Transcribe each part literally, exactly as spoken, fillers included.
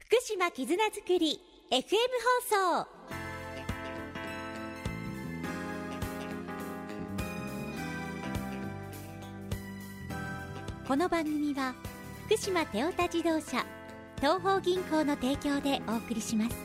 福島絆づくり エフエム 放送。この番組は福島テオタ自動車東邦銀行の提供でお送りします。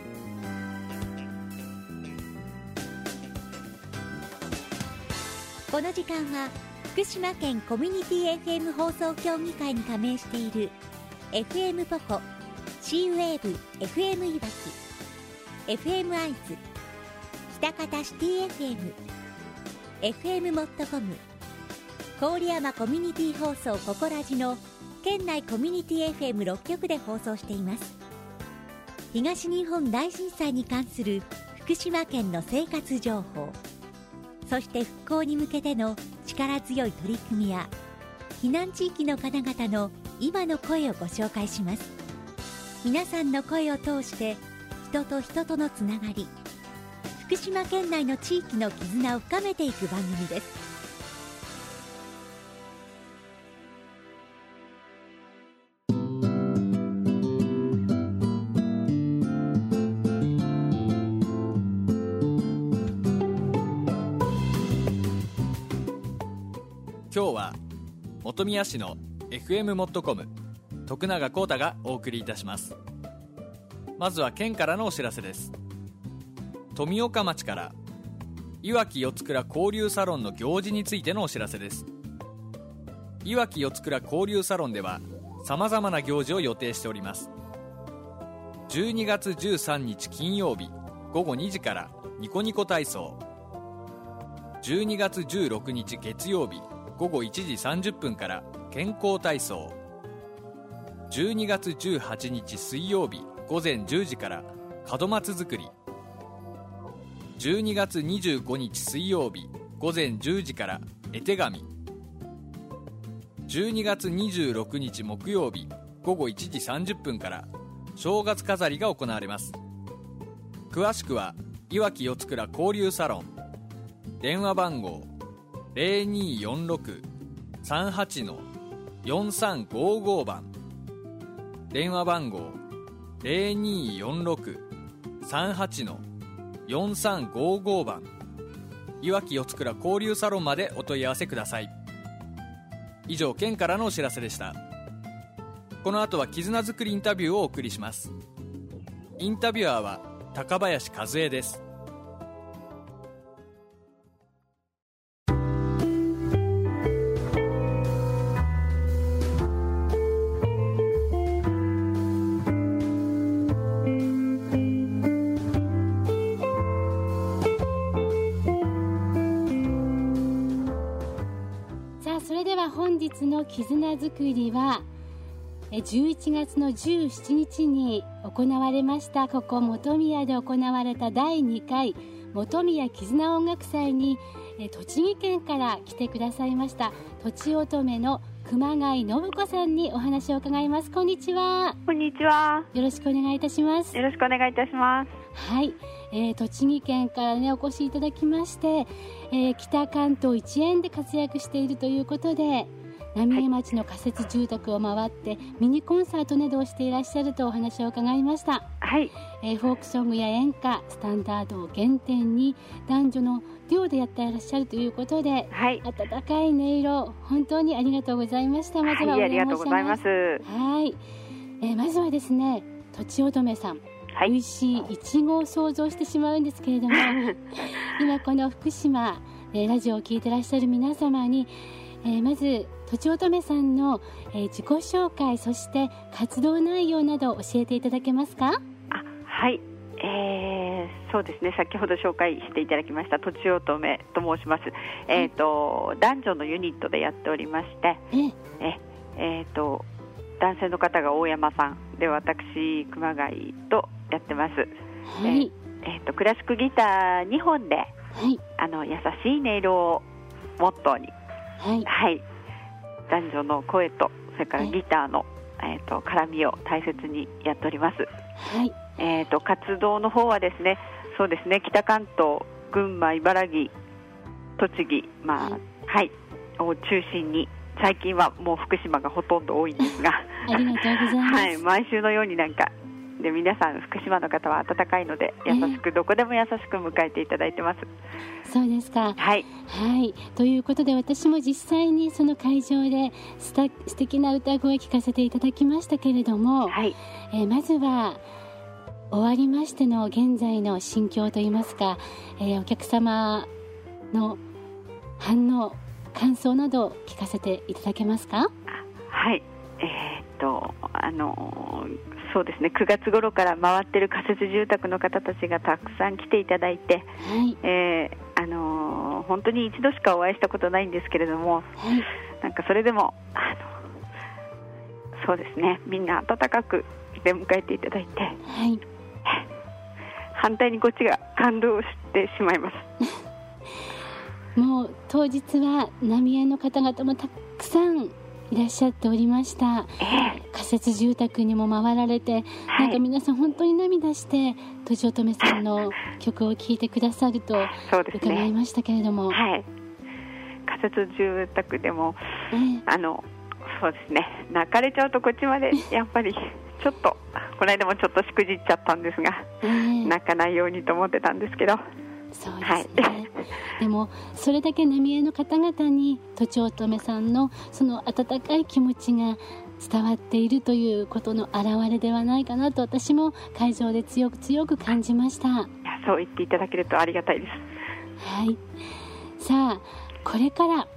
この時間は福島県コミュニティ エフエム 放送協議会に加盟している エフエム ポコ、シーウェーブ エフエム いわき、エフエム アイズ、北方シティ エフエム、エフエム モットコム、郡山コミュニティ放送ココラジの県内コミュニティ エフエムろっ 局で放送しています。東日本大震災に関する福島県の生活情報、そして復興に向けての力強い取り組みや避難地域の方々の今の声をご紹介します。皆さんの声を通して人と人とのつながり、福島県内の地域の絆を深めていく番組です。 今日は本宮市の エフエム モットコム徳永光太がお送りいたします。まずは県からのお知らせです。富岡町からいわきよつくら交流サロンの行事についてのお知らせです。いわきよつくら交流サロンではさまざまな行事を予定しております。じゅうにがつじゅうさんにち金曜日ごごにじからニコニコ体操、じゅうにがつじゅうろくにち月曜日ごごいちじさんじゅっぷんから健康体操、じゅうにがつじゅうはちにち水曜日ごぜんじゅうじから門松作り、じゅうにがつにじゅうごにち水曜日ごぜんじゅうじから絵手紙、じゅうにがつにじゅうろくにち木曜日ごごいちじさんじゅっぷんから正月飾りが行われます。詳しくはいわきよつくら交流サロン、電話番号 ゼロにーよんろく さんはち よんさんごご 番、電話番号 ゼロにーよんろく さんはち よんさんごご 番、いわきよつくら交流サロンまでお問い合わせください。以上、県からのお知らせでした。この後は絆づくりインタビューをお送りします。インタビュアーは高林和恵です。 本日の絆づくりはじゅういちがつのじゅうしちにちに行われました。ここ本宮で行われただいにかい本宮絆音楽祭に栃木県から来てくださいましたとちおとめの熊谷信子さんにお話を伺います。こんにちは。 こんにちは。 よろしくお願いいたします。 よろしくお願いいたします。 はい、えー、栃木県からねお越しいただきまして、えー、北関東一円で活躍しているということで、浪江町の仮設住宅を回って、はい、ミニコンサートなどをしていらっしゃるとお話を伺いました。 はい、 えー、フォークソングや演歌、スタンダードを原点に男女のデュオでやっていらっしゃるということで、はい、温かい音色本当にありがとうございました。まずはお礼申し上げます。はい、ありがとうございます。はい、えー、まずはですね、とちおとめさん、はい、美味しいいちごを想像してしまうんですけれども今この福島、えー、ラジオを聞いてらっしゃる皆様に、えー、まずとちおとめさんの、えー、自己紹介、そして活動内容などを教えていただけますか？ あ、はい、えー、そうですね、先ほど紹介していただきましたとちおとめと申します。えーと、男女のユニットでやっておりまして、えええーと男性の方が大山さんで、私熊谷とやってます。はい、えー、えーとクラシックギターにほんで、はい、あの優しい音色をモットーに、はい、はい、男女の声とそれからギターの、はい、えーと絡みを大切にやっております。はい、えーと活動の方はですね、そうですね、北関東、群馬、茨城、栃木、まあ、はい、はい、を中心に最近はもう福島がほとんど多いんですがありがとうございます。 はい、毎週のようになんかで皆さん福島の方は温かいので優しく、えー、どこでも優しく迎えていただいてます。 そうですか。 はい、 はい、ということで私も実際にその会場ですた素敵な歌声聞かせていただきましたけれども、 はい、 えー、まずは終わりましての現在の心境といいますか、えー、お客様の反応感想など聞かせていただけますか？ はい、えー、っとあのそうですね、くがつ頃から回ってる仮設住宅の方たちがたくさん来ていただいて、 はい、 えー、あの本当に一度しかお会いしたことないんですけれども、 はい、 なんかそれでもあのそうですね、みんな温かく出迎えていただいて、 はい、 反対にこっちが感動してしまいますもう当日は浪江の方々もたくさんいらっしゃっておりました、 えー、 仮設住宅にも回られて、はい、なんか皆さん本当に涙してとちおとめさんの曲を聴いてくださると伺いましたけれども、 ね、はい、仮設住宅でも、えー、あのそうですね、泣かれちゃうとこっちまでやっぱりちょっとこの間もちょっとしくじっちゃったんですが、えー、泣かないようにと思ってたんですけど、 そうですね、はい、でもそれだけ浪江の方々にとちおとめさんのその温かい気持ちが伝わっているということの表れではないかなと私も会場で強く強く感じました。いや、 そう言っていただけるとありがたいです。 はい、さあこれから、 はい、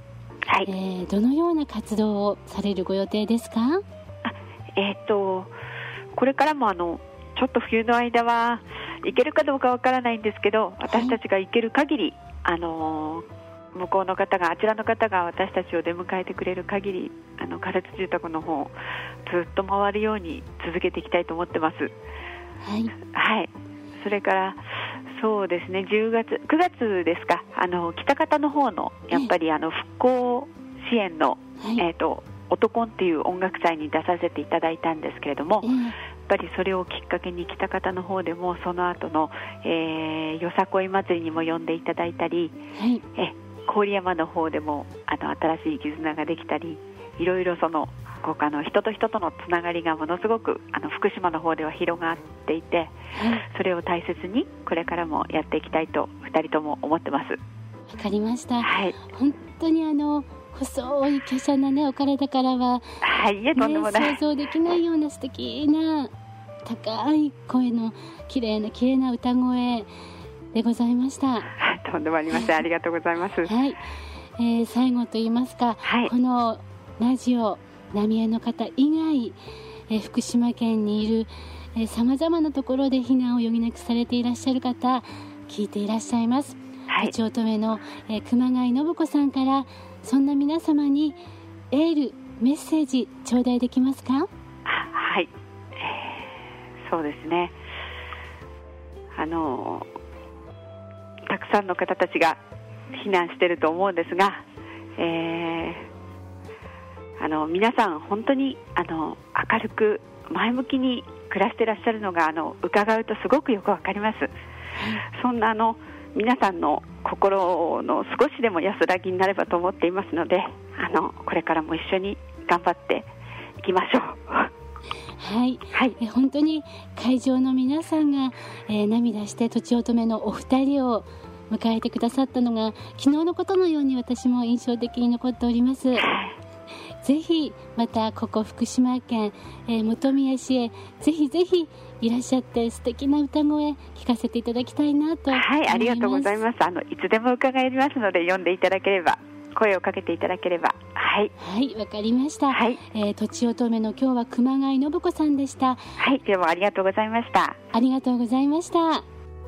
えー、どのような活動をされるご予定ですか？ あ、えー、っとこれからもあのちょっと冬の間は行けるかどうかわからないんですけど、私たちが行ける限り、はい、あの向こうの方があちらの方が私たちを出迎えてくれる限り、あの仮設住宅の方をずっと回るように続けていきたいと思ってます。 はい、 はい、それからそうですね、じゅうがつくがつですか、あの北方の方のやっぱりあの復興支援の、はい、えーとオトコンっていう音楽祭に出させていただいたんですけれども、えー、やっぱりそれをきっかけに北方の方でもその後の、えー、よさこい祭りにも呼んでいただいたり、 はい、 え郡山の方でもあの新しい絆ができたり、いろいろその他の人と人とのつながりがものすごくあの福島の方では広がっていて、はい、それを大切にこれからもやっていきたいとふたりとも思ってます。 わかりました、 はい、 本当にあの細い華奢な、ね、お体からは、 はい、いえとんでもない、 ね、想像できないような素敵な高い声の綺麗な綺麗な歌声でございました。 とんでもありません、ありがとうございます。 はい、えー、最後といいますか、はい、このラジオ浪江の方以外、えー、福島県にいるさまざまなところで避難を余儀なくされていらっしゃる方聞いていらっしゃいます。とちおとめの、えー、熊谷信子さんからそんな皆様にエールメッセージ頂戴できますか？ はい、えー、そうですね、あのたくさんの方たちが避難していると思うんですが、えー、あの皆さん本当にあの明るく前向きに暮らしていらっしゃるのがあの伺うとすごくよくわかります。そんなあの皆さんの心の少しでも安らぎになればと思っていますので、あのこれからも一緒に頑張っていきましょう。 はい、はい、え本当に会場の皆さんが、えー、涙してとちおとめのお二人を迎えてくださったのが昨日のことのように私も印象的に残っております。ぜひまたここ福島県、えー、本宮市へぜひぜひいらっしゃって素敵な歌声聞かせていただきたいなと思います。 はい、ありがとうございます。あのいつでも伺いますので読んでいただければ、声をかけていただければ。はい、 はい、わかりました。 はい、 えー、とちおとめの今日は熊谷信子さんでした。 はい、でもありがとうございました。 ありがとうございました。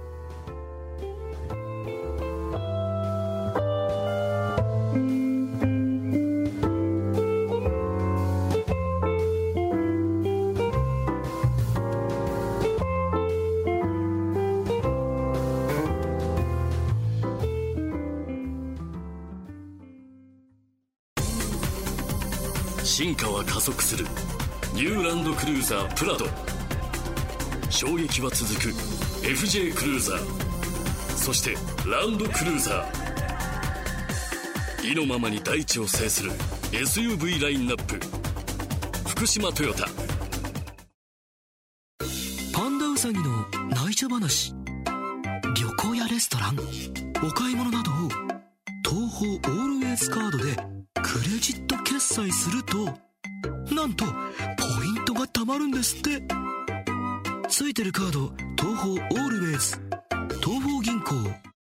進化は加速するニューランドクルーザープラド。衝撃は続く エフジェー クルーザー、そしてランドクルーザー。意のままに大地を制する エスユーブイ ラインナップ。福島トヨタ。パさぎの内緒話、旅行やレストラン、お買い物などを東宝オールウェイズカードでクレジット決済すると、なんとポイントが貯まるんですって。ついてるカード、東宝オールウェイズ、東宝銀行。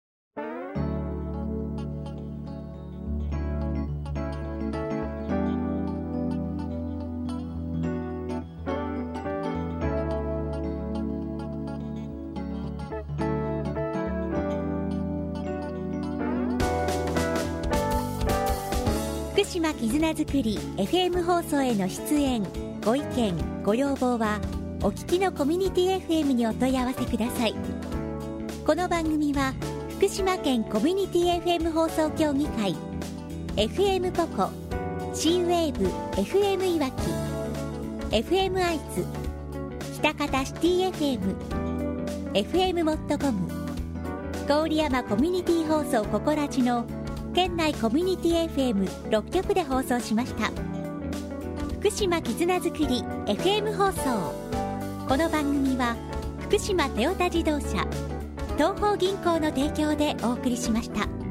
福島絆づくり エフエム 放送への出演、ご意見ご要望はお聞きのコミュニティ エフエム にお問い合わせください。この番組は福島県コミュニティ エフエム 放送協議会、 エフエム ポコ、 C ウェーブ エフエム いわき、 エフエム アイズ、北方シティ エフエム、 エフエム モットコム、郡山コミュニティ放送ココラジの県内コミュニティ エフエムろっ 局で放送しました。福島絆づくり エフエム 放送。この番組は福島トヨタ自動車、東邦銀行の提供でお送りしました。